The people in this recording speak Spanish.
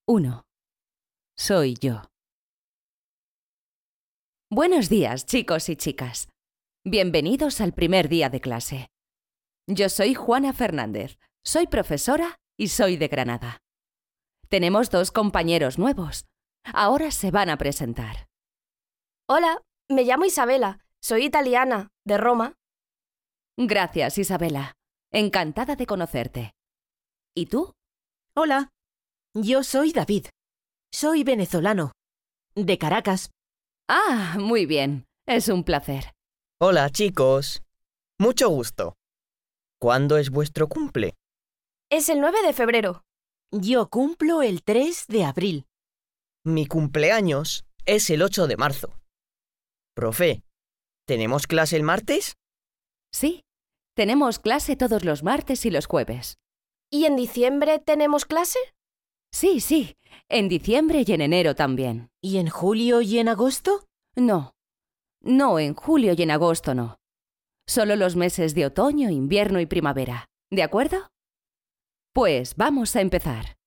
1. Soy yo. Buenos días, chicos y chicas. Bienvenidos al primer día de clase. Yo soy Juana Fernández, soy profesora y soy de Granada. Tenemos 2 compañeros nuevos. Ahora se van a presentar. Hola, me llamo Isabela, soy italiana, de Roma. Gracias, Isabela. Encantada de conocerte. ¿Y tú? Hola, yo soy David. Soy venezolano, de Caracas. Ah, muy bien. Es un placer. Hola, chicos. Mucho gusto. ¿Cuándo es vuestro cumple? Es el 9 de febrero. Yo cumplo el 3 de abril. Mi cumpleaños es el 8 de marzo. Profe, ¿tenemos clase el martes? Sí, tenemos clase todos los martes y los jueves. ¿Y en diciembre tenemos clase? Sí, en diciembre y en enero también. ¿Y en julio y en agosto? No, en julio y en agosto no. Solo los meses de otoño, invierno y primavera. ¿De acuerdo? Pues vamos a empezar.